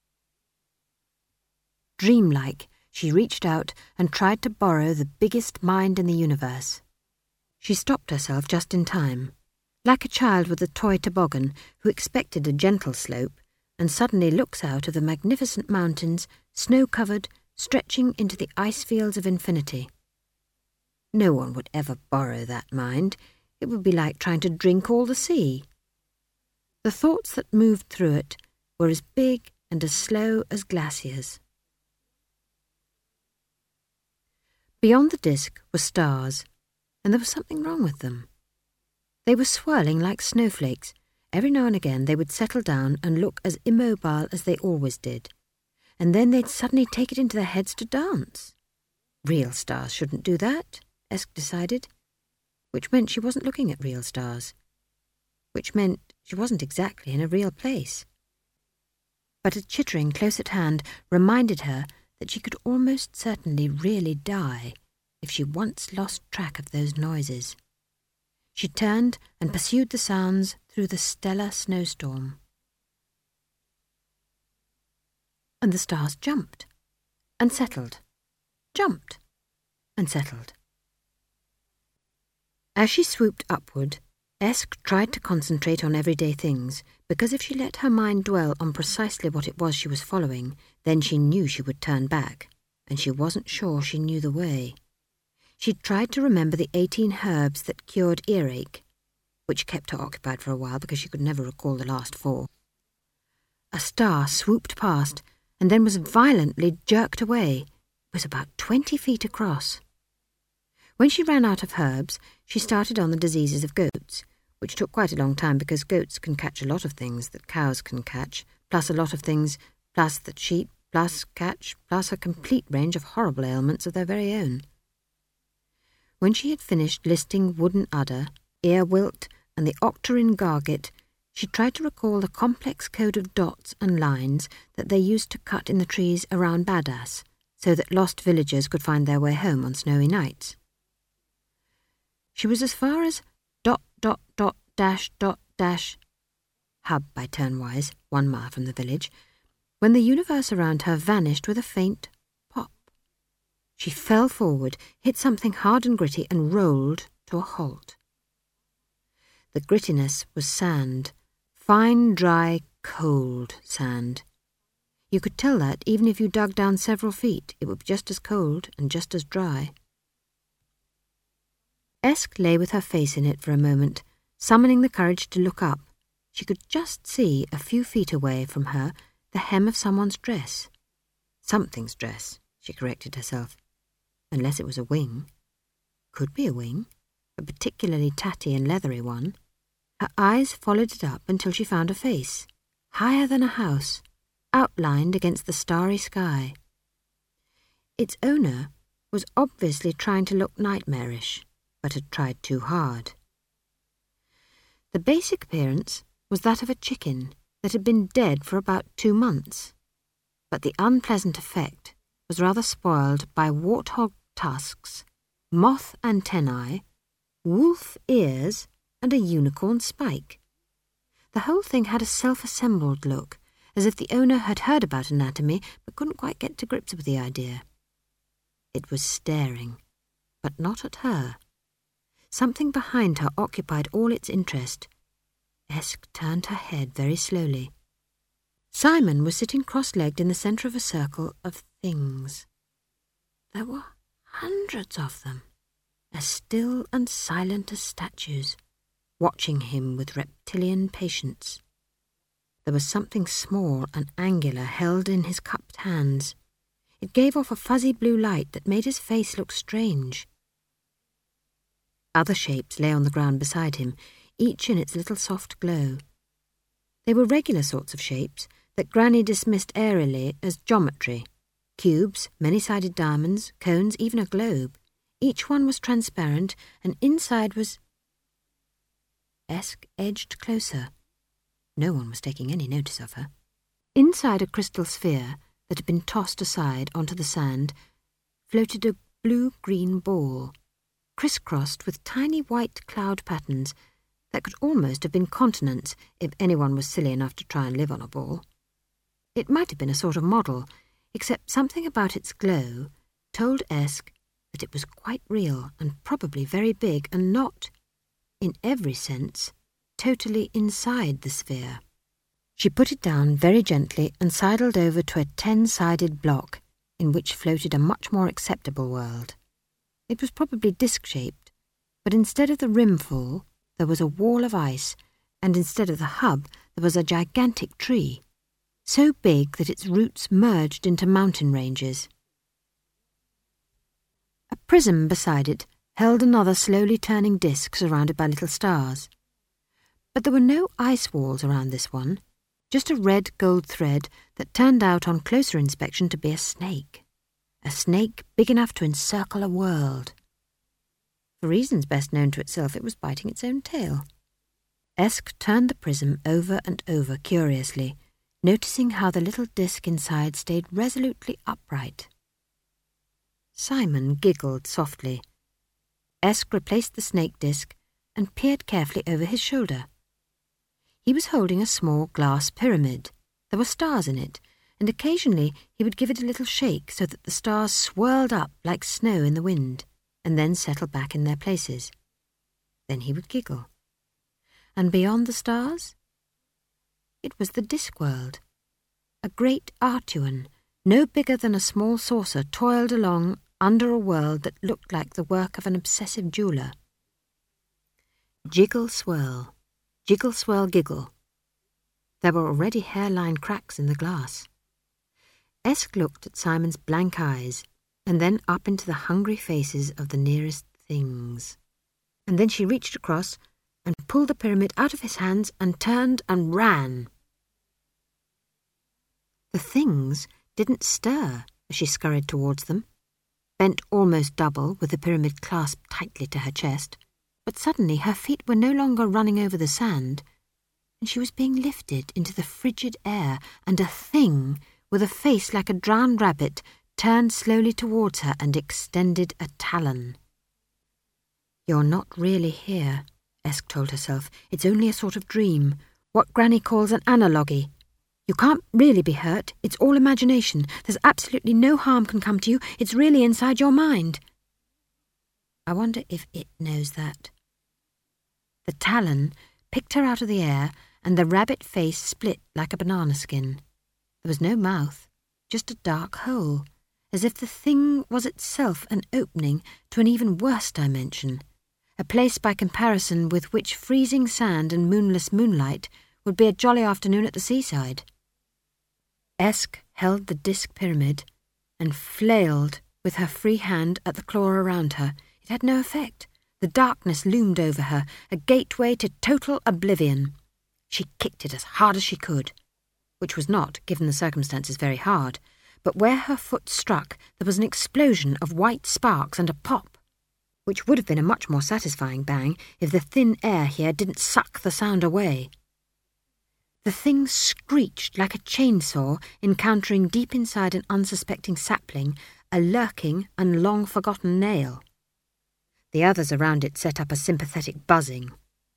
Speaker 2: Dreamlike, she reached out and tried to borrow the biggest mind in the universe. She stopped herself just in time, like a child with a toy toboggan who expected a gentle slope and suddenly looks out of the magnificent mountains, snow-covered, stretching into the ice fields of infinity. No one would ever borrow that mind. It would be like trying to drink all the sea. The thoughts that moved through it were as big and as slow as glaciers. Beyond the disk were stars, and there was something wrong with them. They were swirling like snowflakes. Every now and again they would settle down and look as immobile as they always did, and then they'd suddenly take it into their heads to dance. Real stars shouldn't do that, Esk decided, which meant she wasn't looking at real stars, which meant she wasn't exactly in a real place. But a chittering close at hand reminded her that she could almost certainly really die if she once lost track of those noises. She turned and pursued the sounds through the stellar snowstorm. And the stars jumped and settled, jumped and settled. As she swooped upward, Esk tried to concentrate on everyday things, because if she let her mind dwell on precisely what it was she was following, then she knew she would turn back, and she wasn't sure she knew the way. She'd tried to remember the 18 herbs that cured earache, which kept her occupied for a while because she could never recall the last 4. A star swooped past and then was violently jerked away. It was about 20 feet across. When she ran out of herbs, she started on the diseases of goats, which took quite a long time because goats can catch a lot of things that cows can catch, plus a lot of things, plus that sheep, plus catch, plus a complete range of horrible ailments of their very own. When she had finished listing wooden udder, earwilt, and the octarine garget, she tried to recall the complex code of dots and lines that they used to cut in the trees around Badass, so that lost villagers could find their way home on snowy nights. She was as far as ... Hub by Turnwise, 1 mile from the village, when the universe around her vanished with a faint pop. She fell forward, hit something hard and gritty, and rolled to a halt. The grittiness was sand, fine, dry, cold sand. You could tell that even if you dug down several feet, it would be just as cold and just as dry. Esk lay with her face in it for a moment, summoning the courage to look up. She could just see, a few feet away from her, the hem of someone's dress. Something's dress, she corrected herself. Unless it was a wing. Could be a wing, a particularly tatty and leathery one. Her eyes followed it up until she found a face, higher than a house, outlined against the starry sky. Its owner was obviously trying to look nightmarish, but had tried too hard. The basic appearance was that of a chicken that had been dead for about 2 months, but the unpleasant effect was rather spoiled by warthog tusks, moth antennae, wolf ears, and a unicorn spike. The whole thing had a self-assembled look, as if the owner had heard about anatomy but couldn't quite get to grips with the idea. It was staring, but not at her. Something behind her occupied all its interest. Esk turned her head very slowly. Simon was sitting cross-legged in the centre of a circle of things. There were hundreds of them, as still and silent as statues, watching him with reptilian patience. There was something small and angular held in his cupped hands. It gave off a fuzzy blue light that made his face look strange. Other shapes lay on the ground beside him, each in its little soft glow. They were regular sorts of shapes that Granny dismissed airily as geometry. Cubes, many-sided diamonds, cones, even a globe. Each one was transparent, and inside was... Esk edged closer. No one was taking any notice of her. Inside a crystal sphere that had been tossed aside onto the sand floated a blue-green ball, crisscrossed with tiny white cloud patterns that could almost have been continents if anyone was silly enough to try and live on a ball. It might have been a sort of model, except something about its glow told Esk that it was quite real and probably very big and not, in every sense, totally inside the sphere. She put it down very gently and sidled over to a 10-sided block in which floated a much more acceptable world. It was probably disc-shaped, but instead of the rim full, there was a wall of ice, and instead of the hub, there was a gigantic tree, so big that its roots merged into mountain ranges. A prism beside it held another slowly turning disc surrounded by little stars. But there were no ice walls around this one, just a red gold thread that turned out on closer inspection to be a snake big enough to encircle a world. For reasons best known to itself, it was biting its own tail. Esk turned the prism over and over curiously, noticing how the little disc inside stayed resolutely upright. Simon giggled softly. Esk replaced the snake disc and peered carefully over his shoulder. He was holding a small glass pyramid. There were stars in it, and occasionally he would give it a little shake so that the stars swirled up like snow in the wind, and then settled back in their places. Then he would giggle. And beyond the stars? It was the Disc-world. A great Artuan, no bigger than a small saucer, toiled along under a world that looked like the work of an obsessive jeweller. Jiggle swirl, giggle, There were already hairline cracks in the glass. Esk looked at Simon's blank eyes and then up into the hungry faces of the nearest things. And then she reached across and pulled the pyramid out of his hands and turned and ran. The things didn't stir as she scurried towards them, bent almost double with the pyramid clasped tightly to her chest, but suddenly her feet were no longer running over the sand, and she was being lifted into the frigid air, and a thing with a face like a drowned rabbit turned slowly towards her and extended a talon. "You're not really here," Esk told herself. "It's only a sort of dream, what Granny calls an analogy. You can't really be hurt. It's all imagination. There's absolutely no harm can come to you. It's really inside your mind." I wonder if it knows that. The talon picked her out of the air, and the rabbit face split like a banana skin. There was no mouth, just a dark hole, as if the thing was itself an opening to an even worse dimension, a place by comparison with which freezing sand and moonless moonlight would be a jolly afternoon at the seaside. Esk held the disc pyramid and flailed with her free hand at the claw around her. It had no effect. The darkness loomed over her, a gateway to total oblivion. She kicked it as hard as she could, which was not, given the circumstances, very hard, but where her foot struck there was an explosion of white sparks and a pop, which would have been a much more satisfying bang if the thin air here didn't suck the sound away. The thing screeched like a chainsaw encountering deep inside an unsuspecting sapling a lurking and long-forgotten nail. The others around it set up a sympathetic buzzing.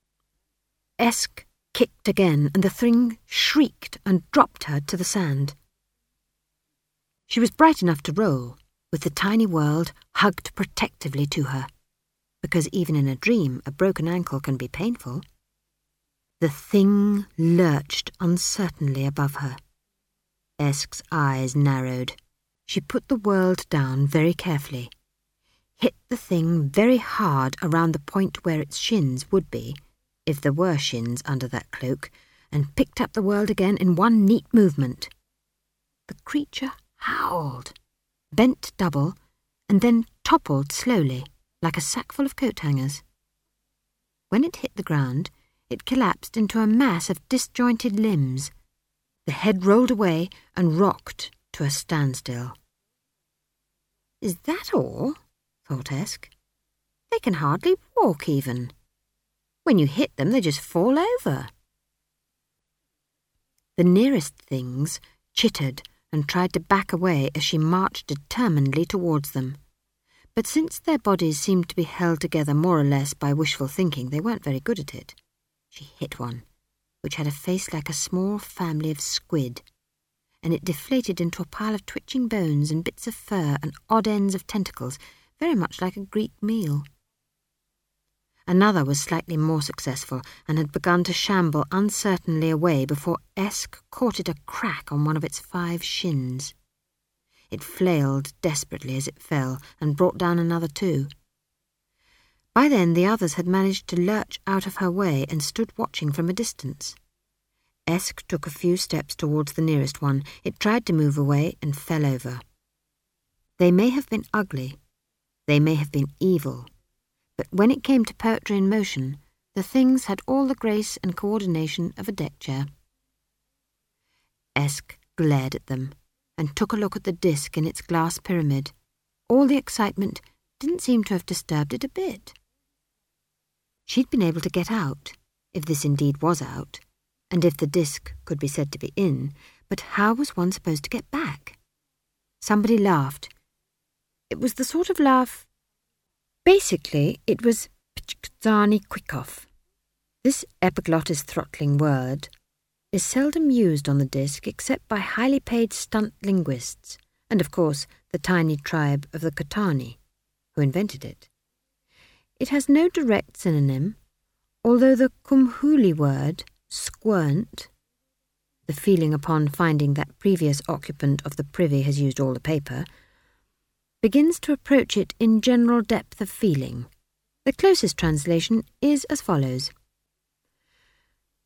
Speaker 2: Esk kicked again, and the thing shrieked and dropped her to the sand. She was bright enough to roll, with the tiny world hugged protectively to her, because even in a dream a broken ankle can be painful. The thing lurched uncertainly above her. Esk's eyes narrowed. She put the world down very carefully, hit the thing very hard around the point where its shins would be, if there were shins under that cloak, and picked up the world again in one neat movement. The creature howled, bent double, and then toppled slowly, like a sackful of coat-hangers. When it hit the ground, it collapsed into a mass of disjointed limbs. The head rolled away and rocked to a standstill. "Is that all?" thought Esk. "They can hardly walk even. When you hit them, they just fall over." The nearest things chittered and tried to back away as she marched determinedly towards them. But since their bodies seemed to be held together more or less by wishful thinking, they weren't very good at it. She hit one, which had a face like a small family of squid, and it deflated into a pile of twitching bones and bits of fur and odd ends of tentacles, very much like a Greek meal. Another was slightly more successful and had begun to shamble uncertainly away before Esk caught it a crack on one of its 5 shins. It flailed desperately as it fell and brought down another 2. By then the others had managed to lurch out of her way and stood watching from a distance. Esk took a few steps towards the nearest one. It tried to move away and fell over. They may have been ugly, they may have been evil, but when it came to poetry in motion, the things had all the grace and coordination of a deck chair. Esk glared at them and took a look at the disc in its glass pyramid. All the excitement didn't seem to have disturbed it a bit. She'd been able to get out, if this indeed was out, and if the disc could be said to be in, but how was one supposed to get back? Somebody laughed. It was the sort of laugh... Basically, it was Pchkzani-Kwikov. This epiglottis throttling word is seldom used on the disc except by highly paid stunt linguists, and of course the tiny tribe of the Kotani, who invented it. It has no direct synonym, although the Kumhuli word, squirnt, the feeling upon finding that previous occupant of the privy has used all the paper, begins to approach it in general depth of feeling. The closest translation is as follows.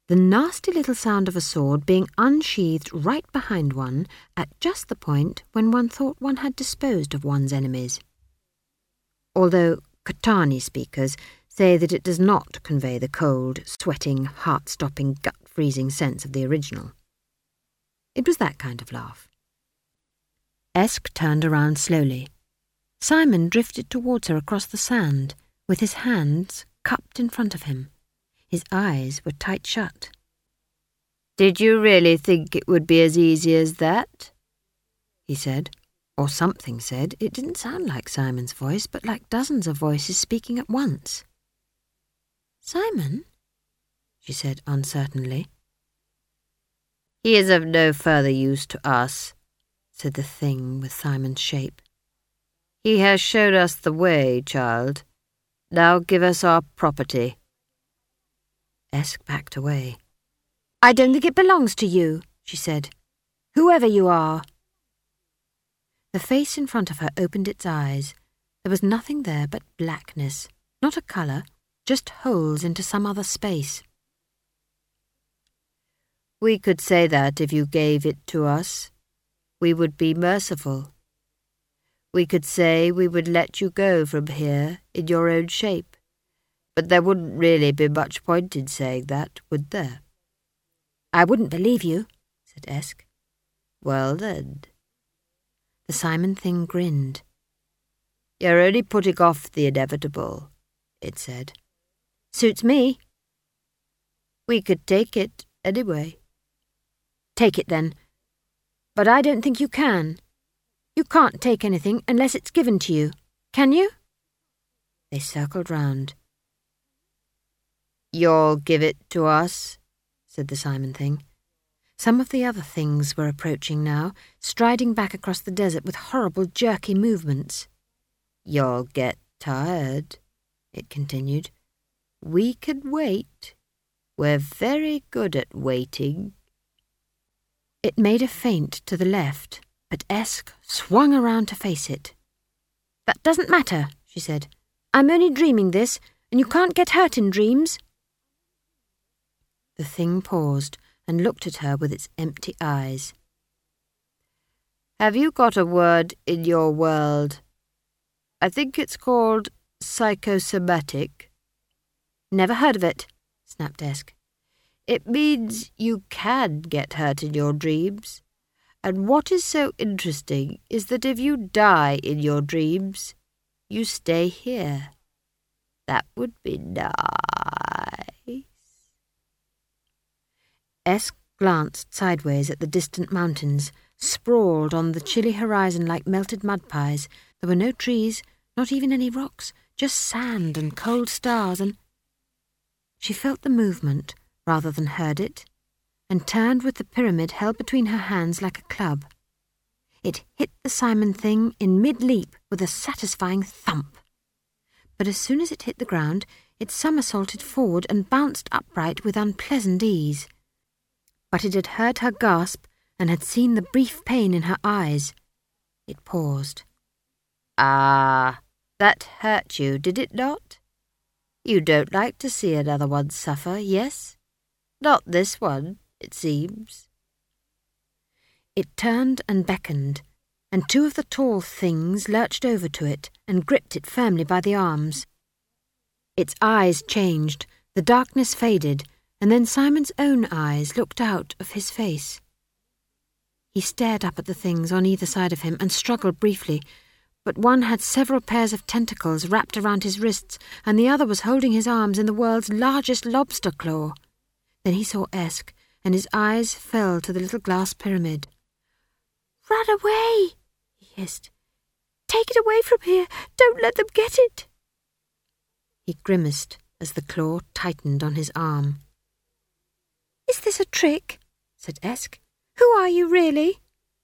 Speaker 2: the nasty little sound of a sword being unsheathed right behind one at just the point when one thought one had disposed of one's enemies. Although Katani speakers say that it does not convey the cold, sweating, heart-stopping, gut-freezing sense of the original. It was that kind of laugh. Esk turned around slowly. Simon drifted towards her across the sand, with his hands cupped in front of him. His eyes were tight shut.
Speaker 1: "Did you really think it would be as easy as that?"
Speaker 2: he said, or something said. It didn't sound like Simon's voice, but like dozens of voices speaking at once. "Simon?" she said uncertainly.
Speaker 1: "He is of no further use to us," said the thing with Simon's shape. "He has showed us the way, child. Now give us our property."
Speaker 2: Esk backed away.
Speaker 3: "I don't think it belongs to you," she said. "Whoever you are."
Speaker 2: The face in front of her opened its eyes. There was nothing there but blackness, not a colour, just holes into some other space.
Speaker 1: "We could say that if you gave it to us. We would be merciful. We could say we would let you go from here in your own shape. But there wouldn't really be much point in saying that, would there?"
Speaker 3: "I wouldn't believe you,"
Speaker 2: said Esk.
Speaker 1: "Well then."
Speaker 2: The Simon thing grinned.
Speaker 1: "You're only putting off the inevitable," it said.
Speaker 3: "Suits me."
Speaker 1: "We could take it anyway."
Speaker 3: "Take it then. But I don't think you can. You can't take anything unless it's given to you. Can you?"
Speaker 2: They circled round.
Speaker 1: "You'll give it to us," said the Simon thing.
Speaker 2: Some of the other things were approaching now, striding back across the desert with horrible jerky movements.
Speaker 1: "You'll get tired," it continued. "We can wait. We're very good at waiting."
Speaker 2: It made a feint to the left, but Esk swung around to face it.
Speaker 3: "That doesn't matter," she said. "I'm only dreaming this, and you can't get hurt in dreams."
Speaker 2: The thing paused and looked at her with its empty eyes.
Speaker 1: "Have you got a word in your world? I think it's called psychosomatic."
Speaker 3: "Never heard of it,"
Speaker 2: snapped Esk.
Speaker 1: "It means you can get hurt in your dreams. And what is so interesting is that if you die in your dreams, you stay here. That would be nice."
Speaker 2: Esk glanced sideways at the distant mountains, sprawled on the chilly horizon like melted mud pies. There were no trees, not even any rocks, just sand and cold stars, and... She felt the movement rather than heard it, and turned with the pyramid held between her hands like a club. It hit the Simon thing in mid-leap with a satisfying thump. But as soon as it hit the ground, it somersaulted forward and bounced upright with unpleasant ease. But it had heard her gasp and had seen the brief pain in her eyes. It paused.
Speaker 1: "Ah, that hurt you, did it not? You don't like to see another one suffer, yes? Not this one, it seems."
Speaker 2: It turned and beckoned, and two of the tall things lurched over to it and gripped it firmly by the arms. Its eyes changed, the darkness faded, and then Simon's own eyes looked out of his face. He stared up at the things on either side of him and struggled briefly, but one had several pairs of tentacles wrapped around his wrists, and the other was holding his arms in the world's largest lobster claw. Then he saw Esk, and his eyes fell to the little glass pyramid.
Speaker 3: "Run away," he hissed. "Take it away from here. Don't let them get it."
Speaker 2: He grimaced as the claw tightened on his arm.
Speaker 3: "Is this a trick?" said Esk. "Who are you, really?"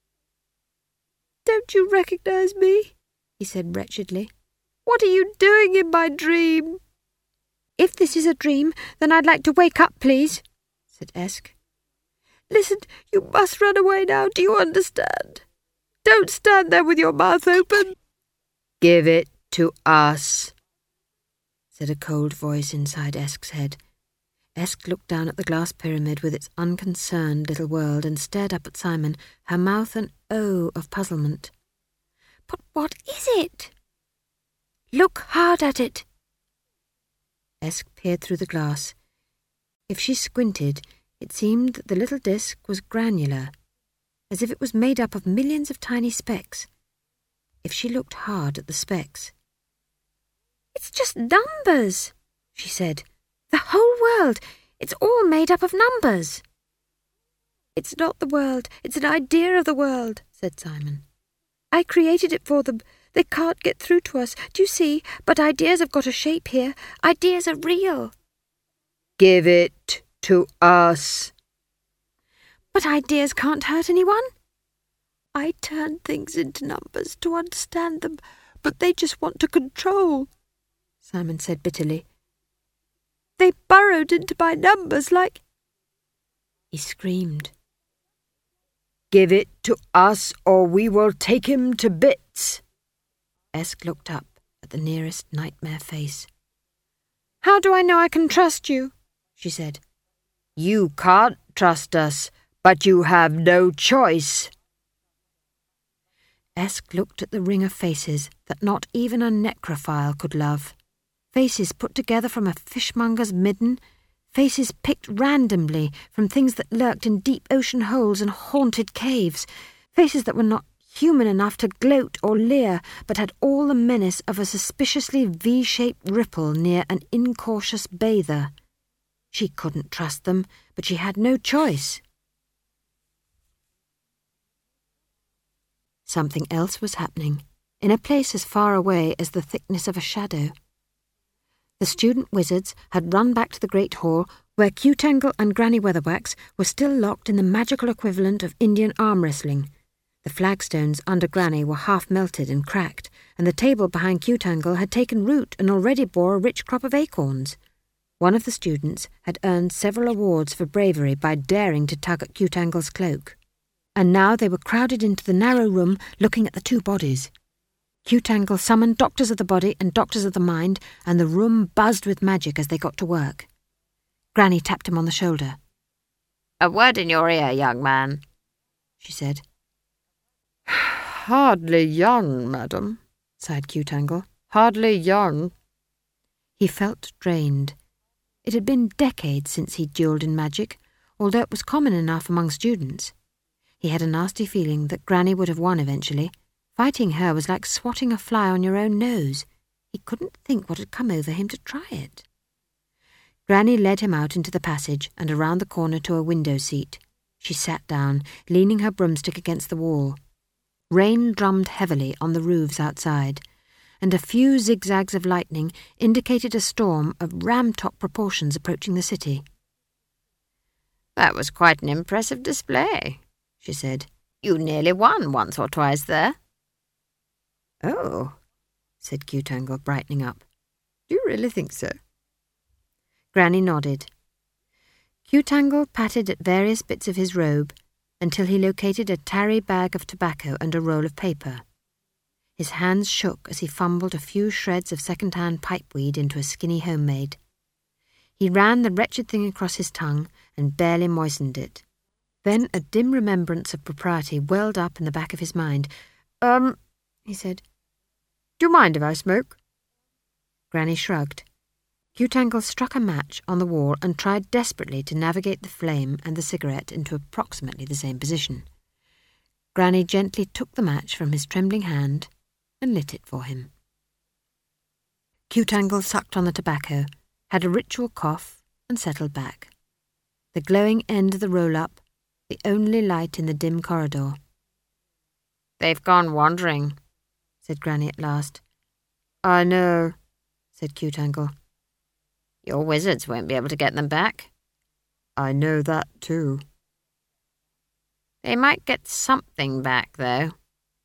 Speaker 3: "Don't you recognize me?" he said wretchedly. "What are you doing in my dream?" "If this is a dream, then I'd like to wake up, please," said Esk. "Listen, you must run away now, do you understand? Don't stand there with your mouth open."
Speaker 1: "Give it to us,"
Speaker 2: said a cold voice inside Esk's head. Esk looked down at the glass pyramid with its unconcerned little world and stared up at Simon, her mouth an O of puzzlement.
Speaker 3: "But what is it? Look hard at it."
Speaker 2: Esk peered through the glass. If she squinted, it seemed that the little disc was granular, as if it was made up of millions of tiny specks. If she looked hard at the specks...
Speaker 3: "It's just numbers," she said. "The whole world. It's all made up of numbers." "It's not the world. It's an idea of the world," said Simon. "I created it for them. They can't get through to us. Do you see? But ideas have got a shape here. Ideas are real."
Speaker 4: "Give it to us."
Speaker 3: "But ideas can't hurt anyone." "I turn things into numbers to understand them, but they just want to control," Simon said bitterly. "They burrowed into my numbers like—"
Speaker 2: He screamed.
Speaker 4: "Give it to us or we will take him to bits."
Speaker 2: Esk looked up at the nearest nightmare face.
Speaker 3: "How do I know I can trust you?" she said.
Speaker 4: "You can't trust us, but you have no choice."
Speaker 2: Esk looked at the ring of faces that not even a necrophile could love. Faces put together from a fishmonger's midden, faces picked randomly from things that lurked in deep ocean holes and haunted caves, faces that were not human enough to gloat or leer, but had all the menace of a suspiciously V-shaped ripple near an incautious bather. She couldn't trust them, but she had no choice. Something else was happening, in a place as far away as the thickness of a shadow. The student wizards had run back to the great hall, where Q-Tangle and Granny Weatherwax were still locked in the magical equivalent of Indian arm wrestling. The flagstones under Granny were half melted and cracked, and the table behind Q-Tangle had taken root and already bore a rich crop of acorns. One of the students had earned several awards for bravery by daring to tug at Q-Tangle's cloak. And now they were crowded into the narrow room looking at the two bodies. Q-Tangle summoned doctors of the body and doctors of the mind, and the room buzzed with magic as they got to work. Granny tapped him on the shoulder.
Speaker 1: "A word in your ear, young man," she said.
Speaker 4: "Hardly young, madam," sighed Q-Tangle. "Hardly young."
Speaker 2: He felt drained. It had been decades since he'd duelled in magic, although it was common enough among students. He had a nasty feeling that Granny would have won eventually. Fighting her was like swatting a fly on your own nose. He couldn't think what had come over him to try it. Granny led him out into the passage and around the corner to a window seat. She sat down, leaning her broomstick against the wall. Rain drummed heavily on the roofs outside, and a few zigzags of lightning indicated a storm of ram-top proportions approaching the city.
Speaker 1: "That was quite an impressive display," she said. "You nearly won once or twice there."
Speaker 4: "Oh," said Q-Tangle, brightening up. "Do you really think so?"
Speaker 2: Granny nodded. Q-Tangle patted at various bits of his robe until he located a tarry bag of tobacco and a roll of paper. His hands shook as he fumbled a few shreds of second-hand pipeweed into a skinny homemade. He ran the wretched thing across his tongue and barely moistened it. Then a dim remembrance of propriety welled up in the back of his mind.
Speaker 4: He said, "Do you mind if I smoke?"
Speaker 2: Granny shrugged. Q-Tangle struck a match on the wall and tried desperately to navigate the flame and the cigarette into approximately the same position. Granny gently took the match from his trembling hand and lit it for him. Q-Tangle sucked on the tobacco, had a ritual cough, and settled back. The glowing end of the roll-up, the only light in the dim corridor.
Speaker 1: "They've gone wandering,"
Speaker 2: said Granny at last.
Speaker 4: "I know,"
Speaker 2: said Q-Tangle.
Speaker 1: "Your wizards won't be able to get them back."
Speaker 4: "I know that too."
Speaker 1: "They might get something back, though."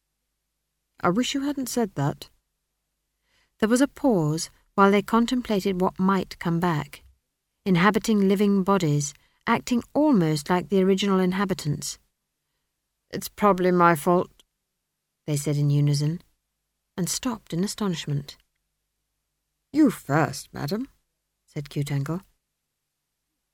Speaker 4: "I wish you hadn't said that."
Speaker 2: There was a pause while they contemplated what might come back, inhabiting living bodies, acting almost like the original inhabitants.
Speaker 4: "It's probably my fault,"
Speaker 2: they said in unison, and stopped in astonishment.
Speaker 4: "You first, madam,"
Speaker 2: said Q-Tangle.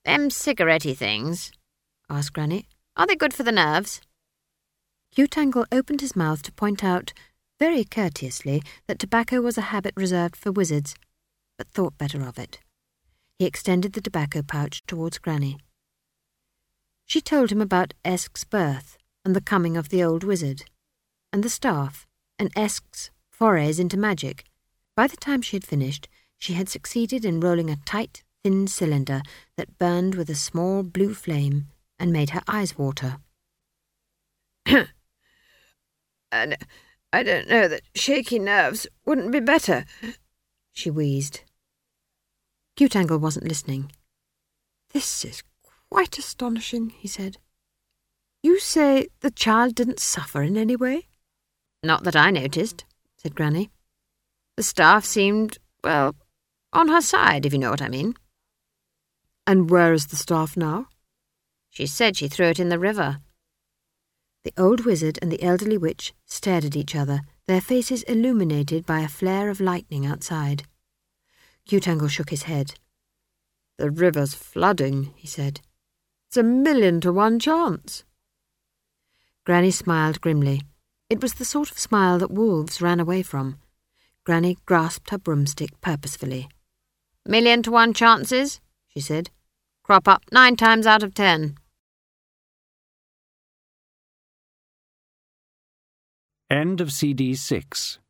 Speaker 1: Them cigarette-y things, asked Granny, are they good for the nerves?
Speaker 2: Q-Tangle opened his mouth to point out, very courteously, that tobacco was a habit reserved for wizards, but thought better of it. He extended the tobacco pouch towards Granny. She told him about Esk's birth and the coming of the old wizard, and the staff, and Esk's forays into magic. By the time she had finished, she had succeeded in rolling a tight, thin cylinder that burned with a small blue flame and made her eyes water.
Speaker 3: And I don't know that shaky nerves wouldn't be better, she wheezed.
Speaker 2: Q-Tangle wasn't listening.
Speaker 3: This is quite astonishing, he said. You say the child didn't suffer in any way?
Speaker 1: Not that I noticed, said Granny. The staff seemed, well, on her side, if you know what I mean.
Speaker 3: And where is the staff now?
Speaker 1: She said she threw it in the river.
Speaker 2: The old wizard and the elderly witch stared at each other, their faces illuminated by a flare of lightning outside. Q-Tangle shook his head.
Speaker 3: The river's flooding, he said. It's 1,000,000 to 1 chance.
Speaker 2: Granny smiled grimly. It was the sort of smile that wolves ran away from. Granny grasped her broomstick purposefully.
Speaker 1: 1,000,000 to 1 chances, she said. Crop up 9 times out of 10.
Speaker 5: End of CD 6.